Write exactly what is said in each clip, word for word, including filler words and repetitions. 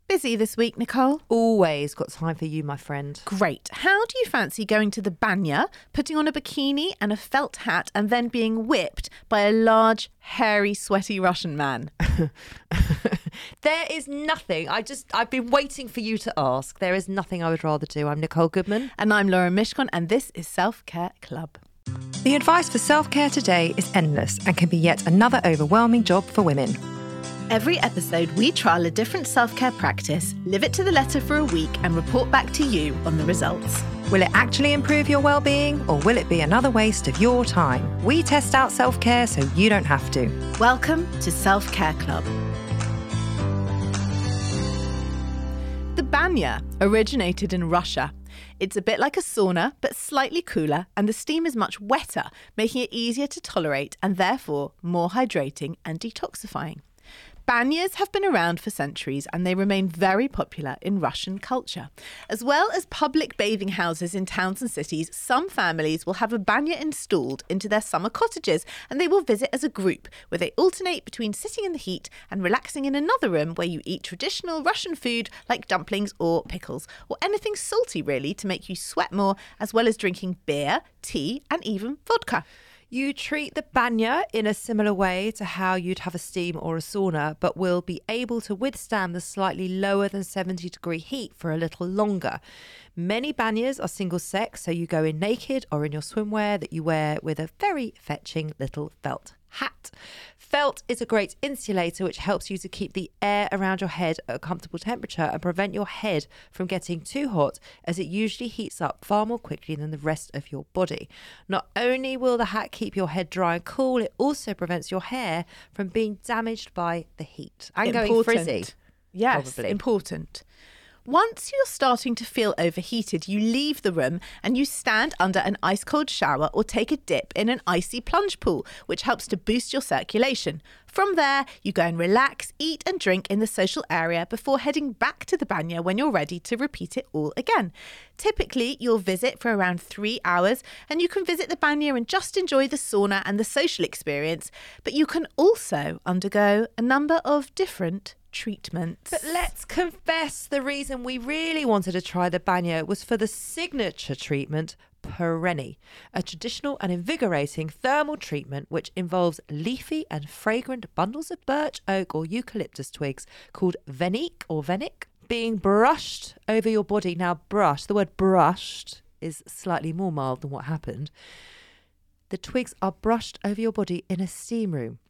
Busy this week, Nicole? Always got time for you, my friend. Great. How do you fancy going to the banya, putting on a bikini and a felt hat, and then being whipped by a large, hairy, sweaty Russian man? There is nothing. I just, I've been waiting for you to ask. There is nothing I would rather do. I'm Nicole Goodman. And I'm Laura Mishkon, and this is Self-Care Club. The advice for self-care today is endless and can be yet another overwhelming job for women. Every episode, we trial a different self-care practice, live it to the letter for a week, and report back to you on the results. Will it actually improve your well-being, or will it be another waste of your time? We test out self-care so you don't have to. Welcome to Self-Care Club. The banya originated in Russia. It's a bit like a sauna, but slightly cooler, and the steam is much wetter, making it easier to tolerate and therefore more hydrating and detoxifying. Banyas have been around for centuries and they remain very popular in Russian culture. As well as public bathing houses in towns and cities, some families will have a banya installed into their summer cottages and they will visit as a group where they alternate between sitting in the heat and relaxing in another room where you eat traditional Russian food like dumplings or pickles, or anything salty really to make you sweat more, as well as drinking beer, tea and even vodka. You treat the banya in a similar way to how you'd have a steam or a sauna, but will be able to withstand the slightly lower than seventy degree heat for a little longer. Many banyas are single sex, so you go in naked or in your swimwear that you wear with a very fetching little felt hat. Felt is a great insulator which helps you to keep the air around your head at a comfortable temperature and prevent your head from getting too hot, as it usually heats up far more quickly than the rest of your body. Not only will the hat keep your head dry and cool, it also prevents your hair from being damaged by the heat and Important. going frizzy. Yes, probably. Important. Once you're starting to feel overheated, you leave the room and you stand under an ice-cold shower or take a dip in an icy plunge pool, which helps to boost your circulation. From there, you go and relax, eat and drink in the social area before heading back to the banya when you're ready to repeat it all again. Typically, you'll visit for around three hours and you can visit the banya and just enjoy the sauna and the social experience, but you can also undergo a number of different treatments. But let's confess, the reason we really wanted to try the banya was for the signature treatment, Pereni, a traditional and invigorating thermal treatment which involves leafy and fragrant bundles of birch, oak or eucalyptus twigs called venik or venik being brushed over your body. Now, brush, the word brushed is slightly more mild than what happened. The twigs are brushed over your body in a steam room.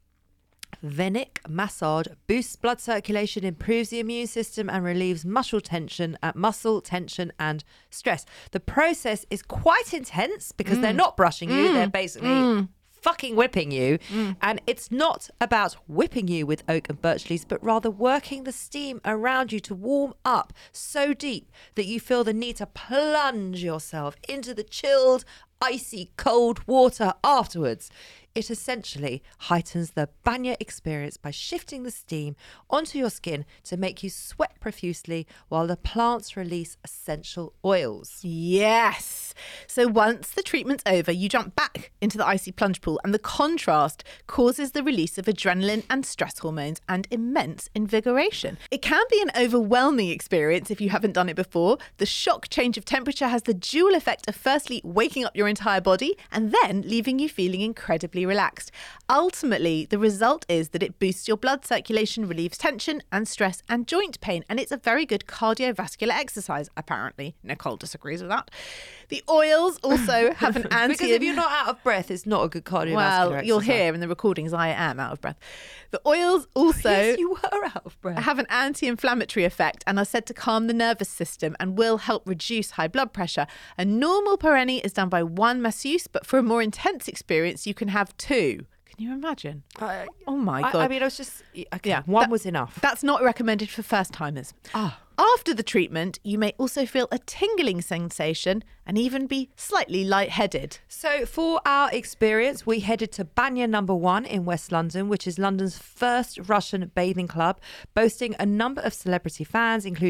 Venik massage boosts blood circulation, improves the immune system and relieves muscle tension, uh, muscle tension and stress. The process is quite intense because mm. they're not brushing you, mm. they're basically mm. fucking whipping you. Mm. And it's not about whipping you with oak and birch leaves, but rather working the steam around you to warm up so deep that you feel the need to plunge yourself into the chilled, icy, cold water afterwards. It essentially heightens the banya experience by shifting the steam onto your skin to make you sweat profusely while the plants release essential oils. Yes. So once the treatment's over, you jump back into the icy plunge pool and the contrast causes the release of adrenaline and stress hormones and immense invigoration. It can be an overwhelming experience if you haven't done it before. The shock change of temperature has the dual effect of firstly waking up your entire body and then leaving you feeling incredibly relaxed. Ultimately, the result is that it boosts your blood circulation, relieves tension and stress and joint pain, and it's a very good cardiovascular exercise, apparently. Nicole disagrees with that. The oils also have an anti... Because if you're not out of breath, it's not a good cardiovascular well, exercise. You'll hear in the recordings I am out of breath. The oils also yes, you were out of breath. have an anti-inflammatory effect and are said to calm the nervous system and will help reduce high blood pressure. A normal Pereni is done by one masseuse, but for a more intense experience, you can have two. Can you imagine? Uh, oh my I, God. I mean, I was just, okay, yeah, one that, was enough. That's not recommended for first timers. Ah. After the treatment, you may also feel a tingling sensation and even be slightly lightheaded. So for our experience, we headed to Banya Number One in West London, which is London's first Russian bathing club, boasting a number of celebrity fans, including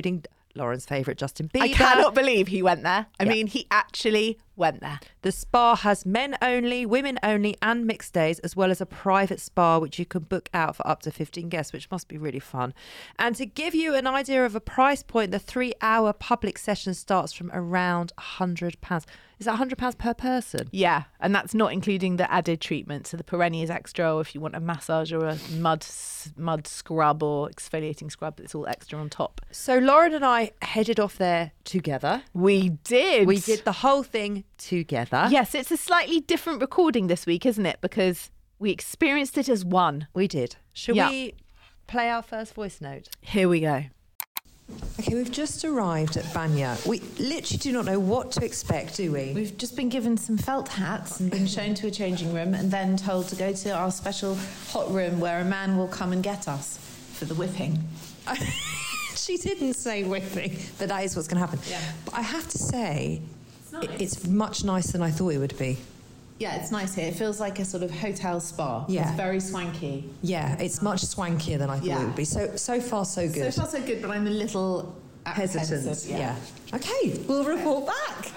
Lauren's favourite, Justin Bieber. I cannot believe he went there. I Yeah. mean, he actually went there. The spa has men only, women only, and mixed days, as well as a private spa which you can book out for up to fifteen guests, which must be really fun. And to give you an idea of a price point, the three-hour public session starts from around one hundred pounds. Is that one hundred pounds per person? Yeah, and that's not including the added treatment. So the Perenni is extra, or if you want a massage or a mud mud scrub or exfoliating scrub, it's all extra on top. So Lauren and I headed off there together. We did. We did the whole thing together. Yes, it's a slightly different recording this week, isn't it? Because we experienced it as one. We did. Shall Yeah. we play our first voice note? Here we go. Okay, we've just arrived at Banya. We literally do not know what to expect, do we? We've just been given some felt hats and been shown to a changing room and then told to go to our special hot room where a man will come and get us for the whipping. She didn't say whipping, but that is what's going to happen. Yeah. But I have to say, It's nice. it- it's much nicer than I thought it would be. Yeah, it's nice here. It feels like a sort of hotel spa. Yeah. It's very swanky. Yeah, it's much swankier than I thought Yeah. it would be. So so far, so good. So far so good, but I'm a little Hesitant. Yeah. Okay, we'll report back.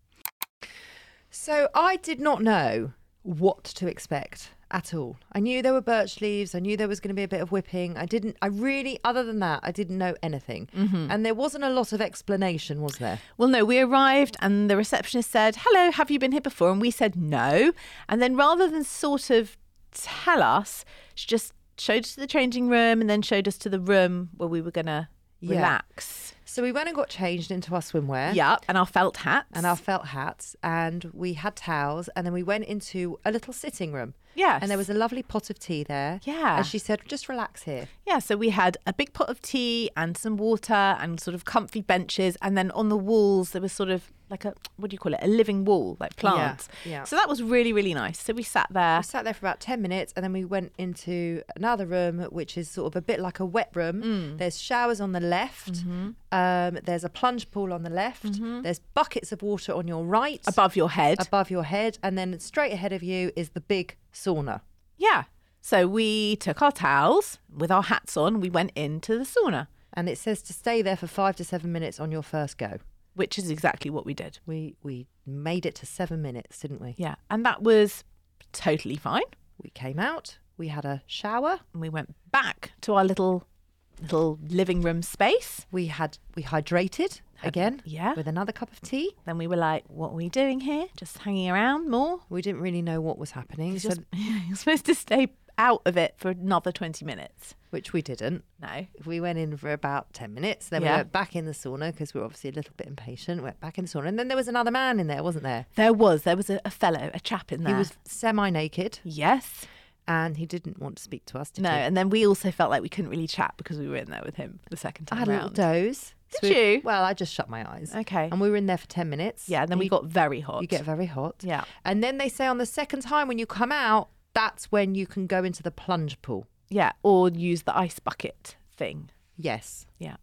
So I did not know what to expect at all. I knew there were birch leaves. I knew there was going to be a bit of whipping. I didn't, I really, other than that, I didn't know anything. Mm-hmm. And there wasn't a lot of explanation, was there? Well, no, we arrived and the receptionist said, hello, have you been here before? And we said no. And then rather than sort of tell us, she just showed us to the changing room and then showed us to the room where we were going to Yeah. relax. So we went and got changed into our swimwear. Yeah, and our felt hats. And our felt hats, and we had towels, and then we went into a little sitting room. Yes. And there was a lovely pot of tea there. Yeah. And she said, just relax here. Yeah, so we had a big pot of tea and some water and sort of comfy benches. And then on the walls, there was sort of like a, what do you call it? A living wall, like plants. yeah. So that was really, really nice. So we sat there. We sat there for about ten minutes, and then we went into another room, which is sort of a bit like a wet room. Mm. There's showers on the left. Mm-hmm. Um, there's a plunge pool on the left. There's buckets of water on your right. Above your head. above your head. And then straight ahead of you is the big sauna. Yeah. So we took our towels with our hats on. We went into the sauna, And it says to stay there for five to seven minutes on your first go. which is exactly what we did. We we made it to seven minutes, didn't we? Yeah. And that was totally fine. We came out, we had a shower, And we went back to our little little living room space. we had we hydrated again yeah. with another cup of tea. Then we were like, what are we doing here? Just hanging around more? We didn't really know what was happening, You're, so, just, you're supposed to stay out of it for another twenty minutes. which we didn't. No. We went in for about ten minutes. Then we Yeah. went back in the sauna because we were obviously a little bit impatient. Went back in the sauna. And then there was another man in there, wasn't there? There was. There was a, a fellow, a chap in there. He was semi-naked Yes. and he didn't want to speak to us, did No. he? And then we also felt like we couldn't really chat because we were in there with him the second I time had a little round. doze. Did So we- you? Well, I just shut my eyes. Okay. And we were in there for ten minutes. Yeah. And then we you- got very hot. You get very hot. Yeah. And then they say on the second time when you come out, that's when you can go into the plunge pool. Yeah. Or use the ice bucket thing. Yes. Yeah.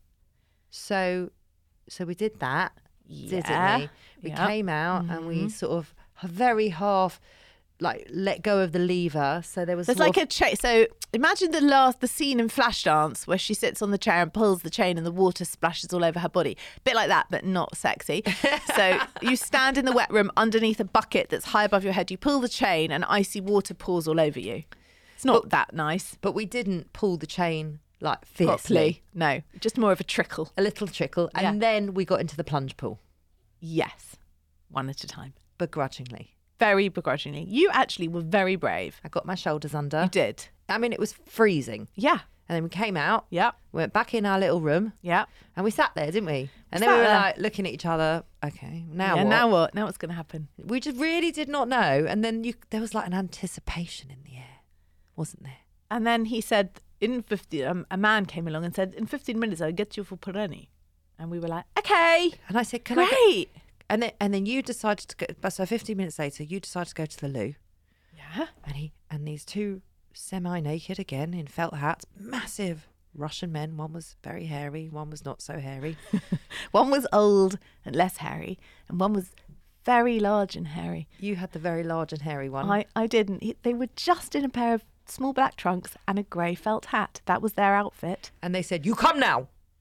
So so we did that, Yeah. didn't we? We Yeah. came out and Mm-hmm. we sort of very half like let go of the lever. So there was There's sort like of- a chain. So imagine the last, the scene in Flashdance where she sits on the chair and pulls the chain and the water splashes all over her body. Bit like that, but not sexy. So you stand in the wet room underneath a bucket that's high above your head. You pull the chain and icy water pours all over you. It's not that nice. but we didn't pull the chain like fiercely. Properly. No, just more of a trickle. A little trickle. Yeah. And then we got into the plunge pool Yes. One at a time. begrudgingly. Very begrudgingly. You actually were very brave. I got my shoulders under. You did. I mean, it was freezing. Yeah. And then we came out, Yeah. went back in our little room, Yeah. and we sat there, didn't we? And We then we sat were there. like looking at each other. Okay, now yeah, what? Now what? Now what's going to happen? We just really did not know. And then you, there was like an anticipation in the air, wasn't there? And then he said, in fifteen, um, a man came along and said, in fifteen minutes, I'll get you for Perenni. And we were like, okay, And I said, "Can I?" Go? great. And then and then you decided to go. But so fifteen minutes later, you decided to go to the loo, Yeah. and he and these two semi-naked again in felt hats, massive Russian men. One was very hairy, one was not so hairy. One was old and less hairy, and one was very large and hairy. You had the very large and hairy one. I, I didn't. He- They were just in a pair of small black trunks and a grey felt hat. That was their outfit. And they said, "You come now."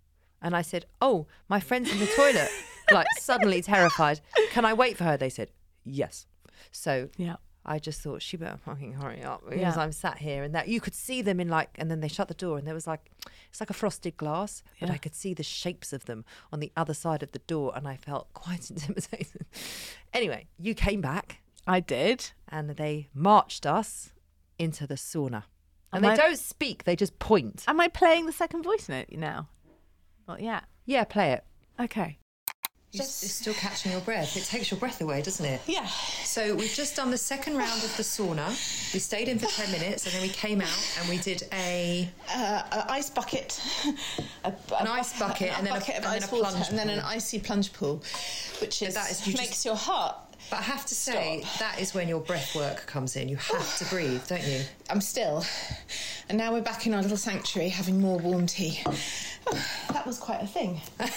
And I said, oh, my friend's in the toilet, like suddenly terrified. Can I wait for her? They said, yes. So Yeah. I just thought she better fucking hurry up because Yeah. I'm sat here and that you could see them in like, and then they shut the door and there was like, it's like a frosted glass, but Yeah. I could see the shapes of them on the other side of the door and I felt quite intimidated. Anyway, you came back I did. and they marched us into the sauna. And Am they I- don't speak, they just point. Am I playing the second voice note now? Not yet. Yeah, play it. Okay. You're s- still catching your breath. It takes your breath away, doesn't it? Yeah. So we've just done the second round of the sauna. We stayed in for ten minutes and then we came out and we did a... Uh, an ice bucket, a, An ice bucket a and then a- bucket of and then ice a water, plunge and then an pool. icy plunge pool, which is, that is- you makes just- your heart. But I have to say, Stop. that is when your breath work comes in. You have to breathe, don't you? I'm still, and now we're back in our little sanctuary having more warm tea. Oh, that was quite a thing.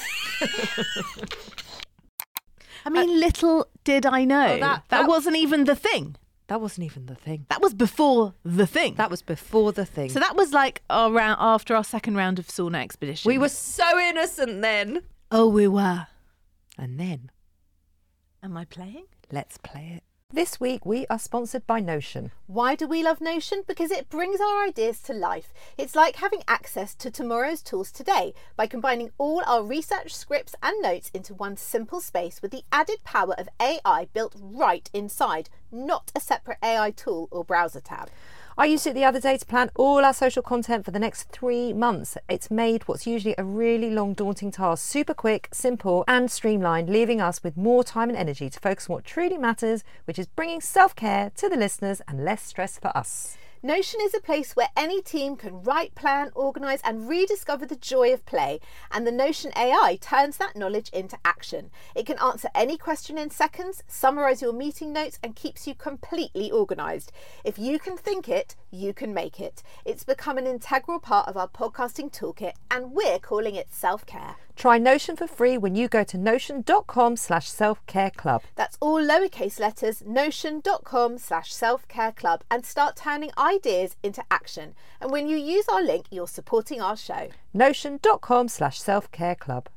I mean, little did I know Oh, that- that, that- wasn't even the thing. That wasn't even the thing. That was before the thing. That was before the thing. so that was like our round, after our second round of sauna expedition. we were so innocent then. Oh, we were. And then, Am I playing? let's play it. This week we are sponsored by Notion. Why do we love Notion? Because it brings our ideas to life. It's like having access to tomorrow's tools today by combining all our research, scripts and notes into one simple space with the added power of A I built right inside, not a separate A I tool or browser tab. I used it the other day to plan all our social content for the next three months. It's made what's usually a really long, daunting task super quick, simple, and streamlined, leaving us with more time and energy to focus on what truly matters, which is bringing self-care to the listeners and less stress for us. Notion is a place where any team can write, plan, organise and rediscover the joy of play, and the Notion A I turns that knowledge into action. It can answer any question in seconds, summarise your meeting notes and keeps you completely organised. If you can think it, you can make it. It's become an integral part of our podcasting toolkit and we're calling it self-care. Try Notion for free when you go to notion.com slash self-care club. That's all lowercase letters, notion.com slash self-care club, and start turning ideas into action. And when you use our link, you're supporting our show. Notion.com slash self-care club.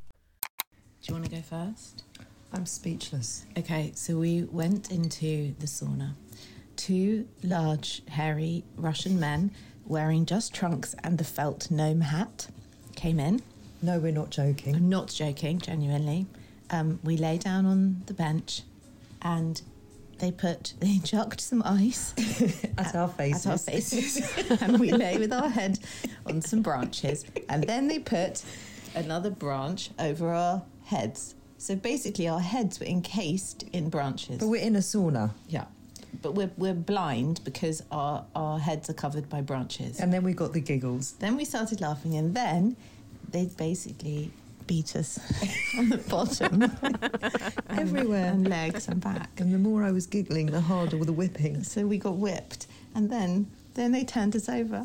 Do you want to go first? I'm speechless. Okay, so we went into the sauna. Two large, hairy Russian men wearing just trunks and a felt gnome hat came in. No, we're not joking. I'm not joking, genuinely. Um, we lay down on the bench and they put, they chucked some ice At our faces. at our faces and we lay with our head on some branches and then they put another branch over our heads. So basically our heads were encased in branches. But we're in a sauna. Yeah. But we're, we're blind because our, our heads are covered by branches. And then we got the giggles. Then we started laughing and then they basically beat us on the bottom. Everywhere. And legs and back. And the more I was giggling, the harder were the whipping. So we got whipped. And then then they turned us over.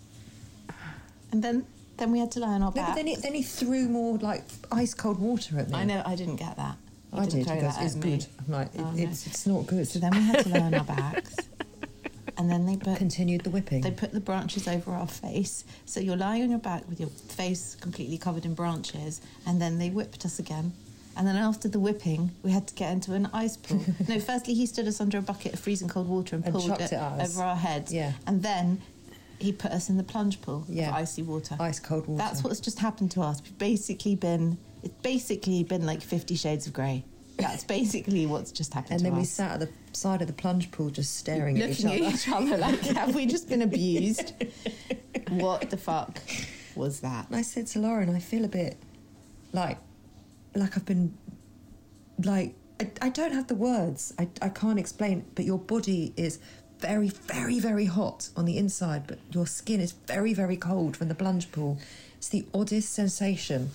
And then then we had to lie on our No, back. but then he, then he threw more like ice cold water at me. I know, I didn't get that. He I didn't did. throw He goes, that at it's me. good. I'm like, it, Oh, no. it's it's not good. So then we had to lie on our backs. And then they put Continued the whipping. They put the branches over our face. So you're lying on your back with your face completely covered in branches, and then they whipped us again. And then after the whipping, we had to get into an ice pool. No, firstly he stood us under a bucket of freezing cold water and, And pulled chucked it, it at us. over our heads. Yeah. And then he put us in the plunge pool Yeah. of icy water. Ice cold water. That's what's just happened to us. We've basically been, it's basically been like Fifty Shades of Grey. That's basically what's just happened And to then us. we sat at the side of the plunge pool just staring at each Looking other. at each other like, have we just been abused? What the fuck was that? And I said to Lauren, I feel a bit like like I've been like I, I don't have the words. I, I can't explain, but your body is very, very, very hot on the inside, but your skin is very, very cold from the plunge pool. It's the oddest sensation.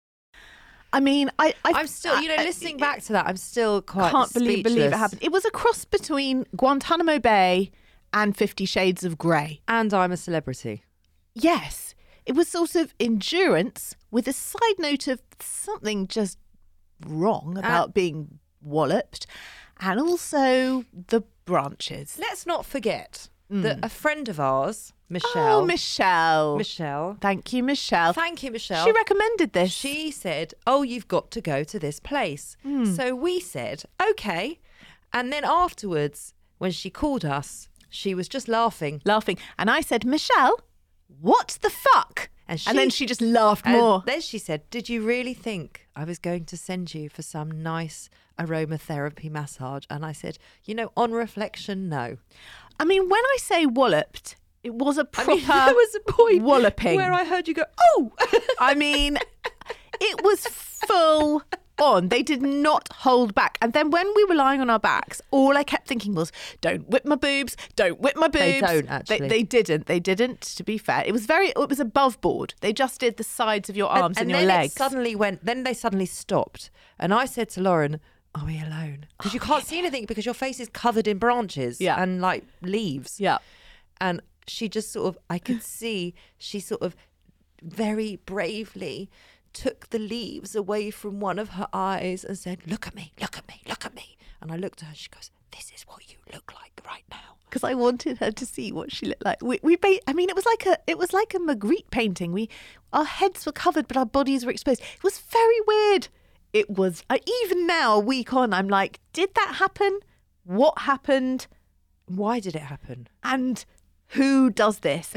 I mean, I, I I'm still, you know, I- listening back to that, I'm still quite can't believe believe it speechless. happened. It was a cross between Guantanamo Bay and Fifty Shades of Grey. And I'm a celebrity. Yes, it was sort of endurance with a side note of something just wrong about being walloped, and also the branches. Let's not forget that a friend of ours, Michelle. Oh, Michelle. Michelle. Thank you, Michelle. Thank you, Michelle. She recommended this. She said, oh, you've got to go to this place. So we said, okay. And then afterwards, when she called us, she was just laughing. Laughing. And I said, Michelle, what the fuck? And, And then she just laughed and more. Then she said, did you really think I was going to send you for some nice aromatherapy massage? And I said, you know, on reflection, no. I mean, when I say walloped, it was a proper I mean, there was a point walloping. where I heard you go, oh! I mean, it was full on. They did not hold back. And then when we were lying on our backs, all I kept thinking was, don't whip my boobs, don't whip my boobs. They don't, actually. They, they didn't. They didn't, to be fair. It was very, it was above board. They just did the sides of your arms and, and your then legs. It suddenly went, then they suddenly stopped. And I said to Lauren, are we alone? Because you can't see anything because your face is covered in branches Yeah. and like leaves. Yeah. And she just sort of, I could see she sort of very bravely took the leaves away from one of her eyes and said, look at me, look at me, look at me. And I looked at her, she goes, this is what you look like right now. Because I wanted her to see what she looked like. We, we, ba- I mean, it was like a, it was like a Magritte painting. We, our heads were covered, but our bodies were exposed. It was very weird. It was. I, even now, a week on, I'm like, did that happen? What happened? Why did it happen? And who does this?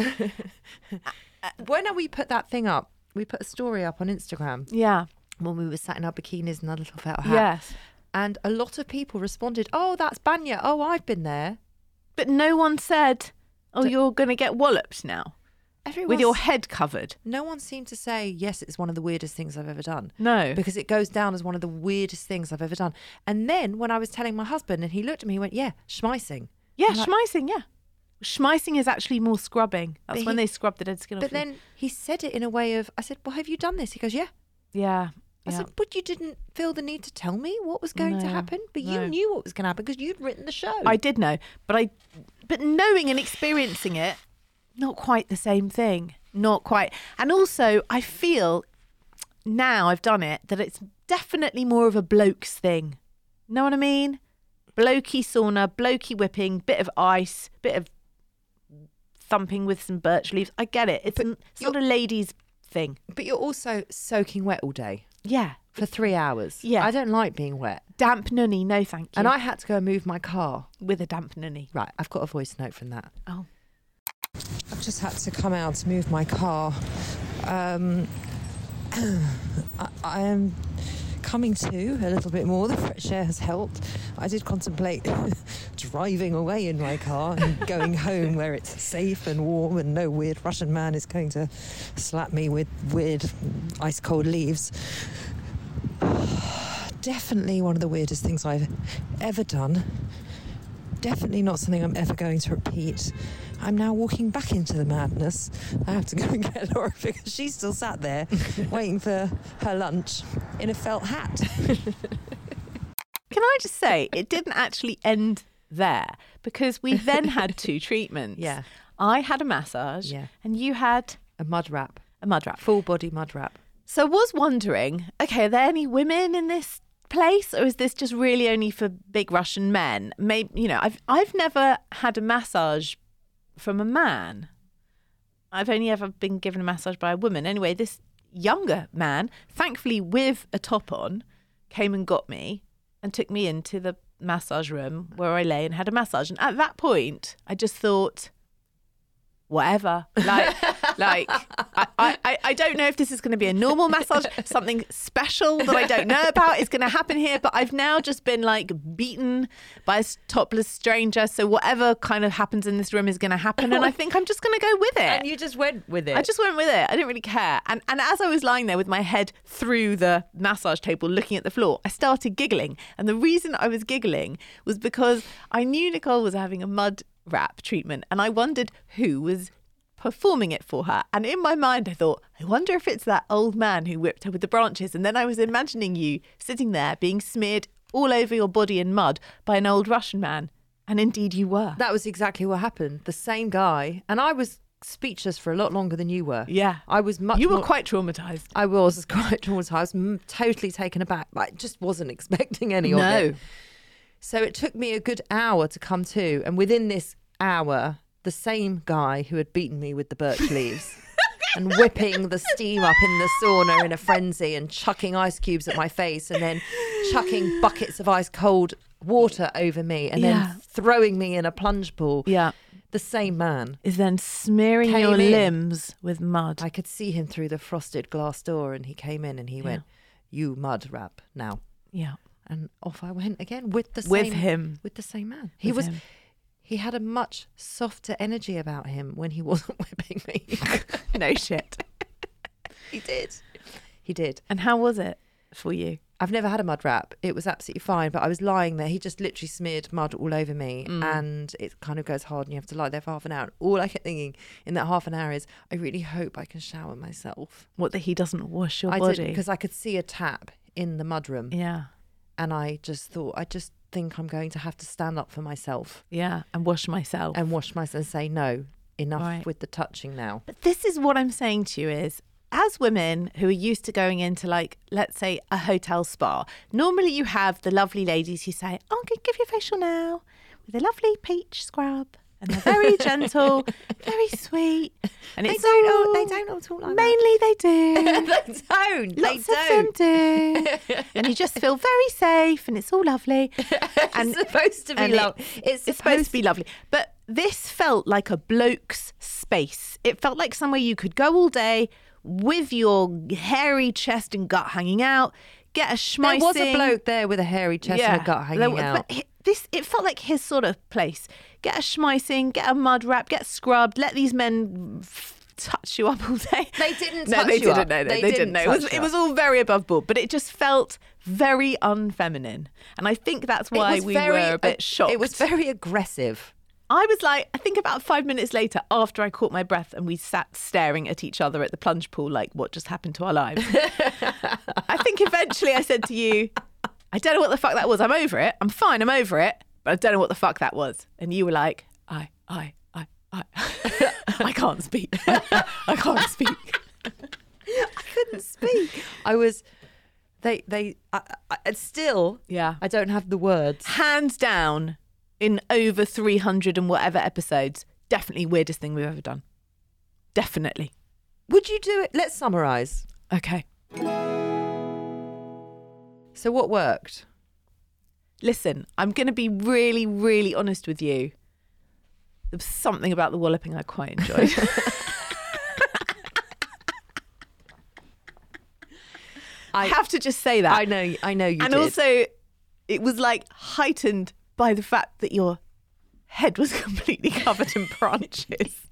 When we put that thing up, we put a story up on Instagram Yeah. when we were sat in our bikinis and our little felt hat. Yes. And a lot of people responded, oh, that's Banya. Oh, I've been there. But no one said, oh, D- you're going to get walloped now Everyone with your head covered. No one seemed to say, yes, it's one of the weirdest things I've ever done. No. Because it goes down as one of the weirdest things I've ever done. And then when I was telling my husband and he looked at me, he went, yeah, schmeissing. Yeah, I'm like- schmeissing, yeah. Schmeissing is actually more scrubbing. That's But when he- they scrub the dead skin off. But you. then he said it in a way of, I said, well, have you done this? He goes, yeah. Yeah. I yeah. said, but you didn't feel the need to tell me what was going to No, happen. But no. you knew what was going to happen because you'd written the show. I did know, but I, but knowing and experiencing it, not quite the same thing. Not quite. And also, I feel now I've done it that it's definitely more of a blokes thing. Know what I mean? Blokey sauna, blokey whipping, bit of ice, bit of thumping with some birch leaves. I get it. It's, But n- it's not a ladies thing. But you're also soaking wet all day Yeah. for three hours. Yeah. I don't like being wet. Damp nunny, no thank you. And I had to go and move my car. with a damp nunny. Right, I've got a voice note from that. Oh. I've just had to come out to move my car. Um, I, I am coming to a little bit more. The fresh air has helped. I did contemplate driving away in my car and going home where it's safe and warm and no weird Russian man is going to slap me with weird ice cold leaves. Definitely one of the weirdest things I've ever done. Definitely not something I'm ever going to repeat. I'm now walking back into the madness. I have to go and get Laura because she's still sat there waiting for her lunch in a felt hat. Can I just say, it didn't actually end there because we then had two treatments. Yeah. I had a massage Yeah. and you had A mud wrap. a mud wrap. Full body mud wrap. So I was wondering, okay, are there any women in this place or is this just really only for big Russian men? Maybe, you know, I've I've never had a massage from a man. I've only ever been given a massage by a woman. Anyway, this younger man, thankfully with a top on, came and got me and took me into the massage room where I lay and had a massage. And at that point, I just thought, whatever. Like, like I, I, I don't know if this is going to be a normal massage, something special that I don't know about is going to happen here. But I've now just been like beaten by a topless stranger. So whatever kind of happens in this room is going to happen. And I think I'm just going to go with it. And you just went with it. I just went with it. I didn't really care. And and as I was lying there with my head through the massage table looking at the floor, I started giggling. And the reason I was giggling was because I knew Nicole was having a mud wrap treatment and I wondered who was performing it for her. And in my mind, I thought, I wonder if it's that old man who whipped her with the branches. And then I was imagining you sitting there being smeared all over your body in mud by an old Russian man. And indeed you were. That was exactly what happened. The same guy. And I was speechless for a lot longer than you were. Yeah. I was much You were more- quite traumatized. I was quite traumatized. I was mm, totally taken aback. I just wasn't expecting any of No. it. So it took me a good hour to come to. And within this hour, the same guy who had beaten me with the birch leaves and whipping the steam up in the sauna in a frenzy and chucking ice cubes at my face and then chucking buckets of ice cold water over me and Yeah. then throwing me in a plunge pool. Yeah. The same man. Is then smearing Came your in. limbs with mud. I could see him through the frosted glass door, and he came in and he went, "You mud rap now." Yeah. And off I went again with the With same him. with the same man. He With was him. he had a much softer energy about him when he wasn't whipping me. No shit. He did. He did. And how was it for you? I've never had a mud wrap. It was absolutely fine, but I was lying there. He just literally smeared mud all over me, Mm. and it kind of goes hard, and you have to lie there for half an hour. And all I kept thinking in that half an hour is, I really hope I can shower myself. What, that he doesn't wash your I body? did, because I could see a tap in the mudroom, Yeah. and I just thought, I just think I'm going to have to stand up for myself Yeah. And wash myself. and wash myself and say, no, enough Right. with the touching now. But this is what I'm saying to you is, as women who are used to going into, like, let's say a hotel spa, normally you have the lovely ladies who say, oh, I'm going to give you a facial now with a lovely peach scrub. And they're very gentle, very sweet. And They it's don't all, all- they don't all talk like that. mainly they do. They don't. Lots they of them do. And you just feel very safe and it's all lovely. And It's supposed to be and it- lovely. It's, It's supposed to be lovely. But this felt like a bloke's space. It felt like somewhere you could go all day with your hairy chest and gut hanging out, get a schmeissing. There was a bloke there with a hairy chest and a gut hanging There was- out. But hi- this, it felt like his sort of place. Get a schmeissing, get a mud wrap, get scrubbed, let these men f- touch you up all day. They didn't no, touch they you didn't up. know. No, They they, didn't didn't know. It was, touch it you was up. all very above board, but it just felt very unfeminine. And I think that's why It was we very- were a bit shocked. It was very aggressive. I was like, I think about five minutes later, after I caught my breath and we sat staring at each other at the plunge pool, like, what just happened to our lives? I think eventually I said to you, I don't know what the fuck that was. I'm over it. I'm fine. I'm over it. But I don't know what the fuck that was. And you were like, I, I, I, I, I can't speak. I can't speak. I couldn't speak. I was. They. They. I, I, it's still. Yeah. I don't have the words. Hands down, in over three hundred and whatever episodes, definitely weirdest thing we've ever done. Definitely. Would you do it? Let's summarise. Okay. So what worked? Listen, I'm going to be really, really honest with you. There was something about the walloping I quite enjoyed. I have to just say that. I know. I know you and did. also, it was like heightened by the fact that your head was completely covered in branches.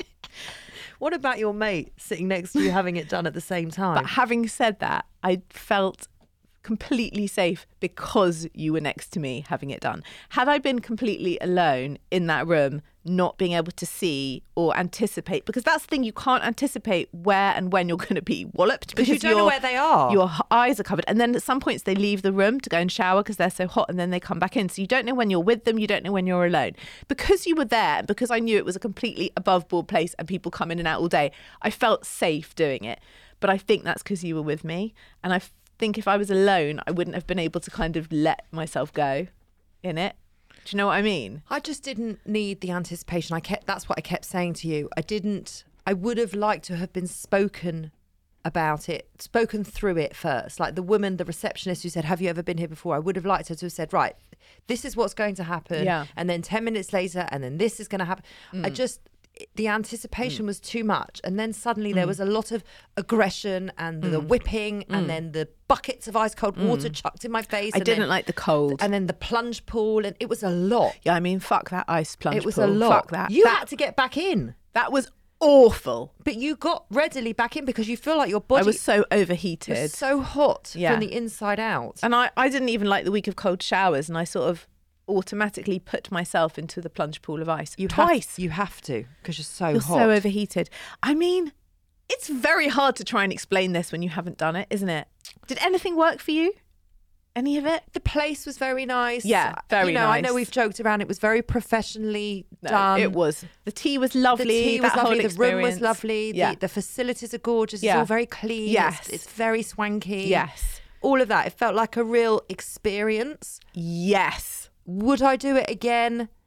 What about your mate sitting next to you having it done at the same time? But having said that, I felt completely safe because you were next to me having it done. Had I been completely alone in that room, not being able to see or anticipate, because that's the thing, you can't anticipate where and when you're going to be walloped Because you don't know your- where they are. Your h- eyes are covered. And then at some points they leave the room to go and shower because they're so hot, and then they come back in. So you don't know when you're with them, you don't know when you're alone. Because you were there, because I knew it was a completely above board place and people come in and out all day, I felt safe doing it. But I think that's because you were with me. And I think if I was alone, I wouldn't have been able to kind of let myself go in it. Do you know what I mean? I just didn't need the anticipation. I kept. That's what I kept saying to you. I didn't. I would have liked to have been spoken about it, spoken through it first. Like the woman, the receptionist who said, "Have you ever been here before?" I would have liked her to have said, "Right, this is what's going to happen." Yeah. And then ten minutes later, and then this is going to happen. I just. The anticipation was too much, and then suddenly there was a lot of aggression and the whipping, and then the buckets of ice cold water chucked in my face. I and didn't then, like the cold. and then the plunge pool, and it was a lot. Yeah, I mean, fuck that ice plunge It was pool. a lot. Fuck that. You that, had to get back in, that was awful. but you got readily back in because you feel like your body I was so was overheated. so hot Yeah. from the inside out. And I, I didn't even like the week of cold showers, and I sort of automatically put myself into the plunge pool of ice You twice. Have, you have to because you're so You're hot. so overheated. I mean, it's very hard to try and explain this when you haven't done it, isn't it? Did anything work for you? Any of it? The place was very nice. Yeah, very You know, I nice. know we've joked around. It was very professionally No, done. it was. The tea was The lovely. tea was that lovely. whole The room was experience. lovely. Yeah. The, the facilities are gorgeous. Yeah. It's all very clean. Yes. It's, it's very swanky. Yes. All of that. It felt like a real experience. Yes. Would I do it again?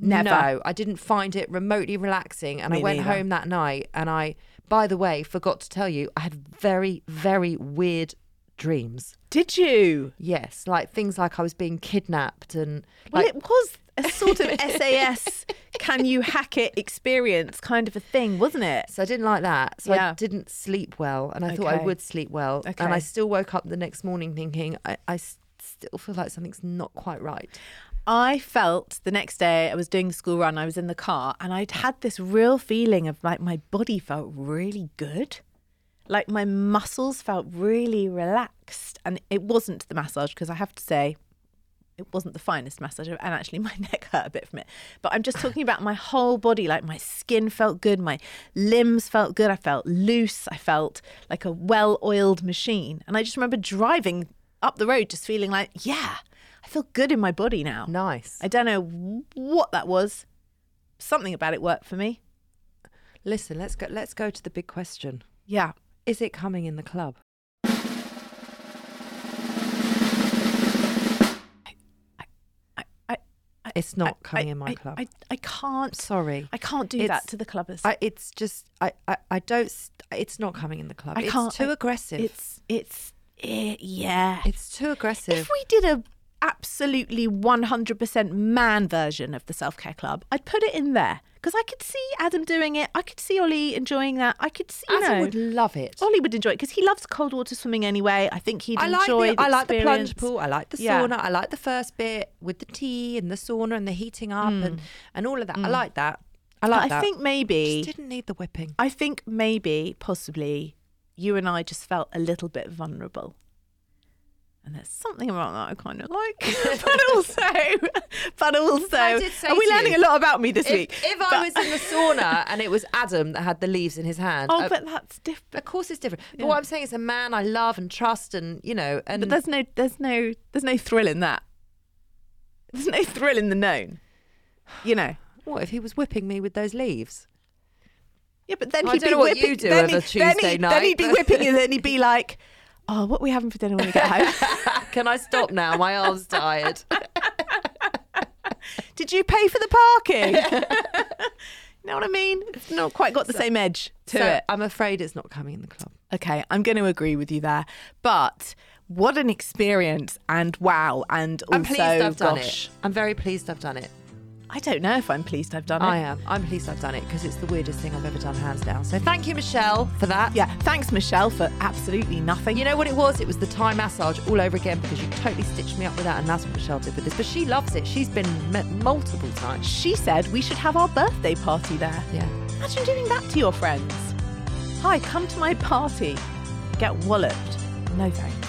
Never. No, I didn't find it remotely relaxing. And Me I went neither. home that night and I, by the way, forgot to tell you, I had very, very weird dreams. Did you? Yes, like things like I was being kidnapped and Well, like, it was a sort of S A S, can you hack it experience kind of a thing, wasn't it? so I didn't like that. So Yeah. I didn't sleep well, and I thought I Okay. would sleep well. Okay. And I still woke up the next morning thinking I, I s- still feel like something's not quite right. I felt the next day I was doing the school run, I was in the car, and I'd had this real feeling of like my body felt really good. Like my muscles felt really relaxed. And it wasn't the massage, because I have to say, it wasn't the finest massage, and actually my neck hurt a bit from it. But I'm just talking about my whole body. Like my skin felt good, my limbs felt good, I felt loose, I felt like a well-oiled machine. And I just remember driving up the road just feeling like, yeah, I feel good in my body now. Nice. I don't know what that was. Something about it worked for me. Listen, let's go. Let's go to the big question. Yeah. Is it coming in the club? I, It's not I- coming I- in my I, club. I, I can't. Sorry. I can't do It's- that to the clubbers. I, it's just I, I, I don't. s- It's not coming in the club. I it's can't- too I- aggressive. It's it's eh, yeah. it's too aggressive. If we did a absolutely one hundred percent man version of the self-care club, I'd put it in there, because I could see Adam doing it. I could see Ollie enjoying that. I could see, you Adam know, would love it. Ollie would enjoy it because he loves cold water swimming anyway. I think he'd I like enjoy the, the I like the plunge experience. pool. I like the Yeah. sauna. I like the first bit with the tea and the sauna and the heating up and, and all of that. I like that. I like But that. I think maybe, Just didn't need the whipping. I think maybe, possibly, you and I just felt a little bit vulnerable. And there's something about that I kind of like. but also, but also, I did say are we to learning you, a lot about me this If, week? if But- I was in the sauna and it was Adam that had the leaves in his hand, Oh, uh, but that's different. of course it's different. But Yeah. what I'm saying is a man I love and trust and, you know, and But there's no, there's no, there's no thrill in that. There's no thrill in the known. You know. what if he was whipping me with those leaves? Yeah, but then I he'd don't be know what whipping. you do then of he- a then Tuesday he- night, Then he'd be but- whipping you, and then he'd be like, "Oh, what are we having for dinner when we get home?" Can I stop now? My arm's tired. Did you pay for the parking? You know what I mean? It's not quite got the same edge to so it. I'm afraid it's not coming in the club. Okay, I'm going to agree with you there. But what an experience, and wow, and also, I'm pleased I've done gosh, it. I'm very pleased I've done it. I don't know if I'm pleased I've done it. I am. I'm pleased I've done it because it's the weirdest thing I've ever done, hands down. So thank you, Michelle, for that. Yeah, thanks, Michelle, for absolutely nothing. You know what it was? It was the Thai massage all over again because you totally stitched me up with that, and that's what Michelle did with this. But she loves it. She's been met multiple times. She said we should have our birthday party there. Yeah. Imagine doing that to your friends. Hi, come to my party. Get walloped. No thanks.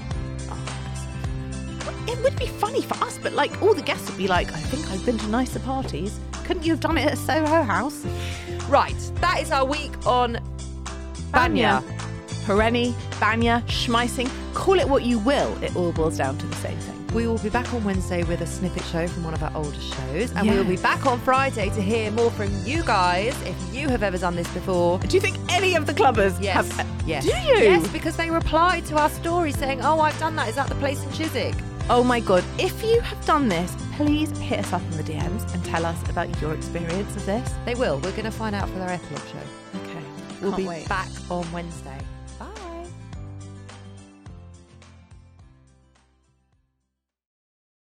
Oh, it would be funny for us, but like all the guests would be like, I think I've been to nicer parties. Couldn't you have done it at Soho House? Right. That is our week on Banya. Perenni, Banya, Schmeissing, call it what you will. It all boils down to the same thing. We will be back on Wednesday with a snippet show from one of our older shows. And Yeah. we will be back on Friday to hear more from you guys if you have ever done this before. Do you think any of the clubbers Yes. have... Yes. Do you? Yes, because they replied to our story saying, oh, I've done that. Is that the place in Chiswick? Oh my God, if you have done this, please hit us up in the D Ms and tell us about your experience of this. They will. We're going to find out for their epilogue show. Okay. We'll Can't be wait. back on Wednesday.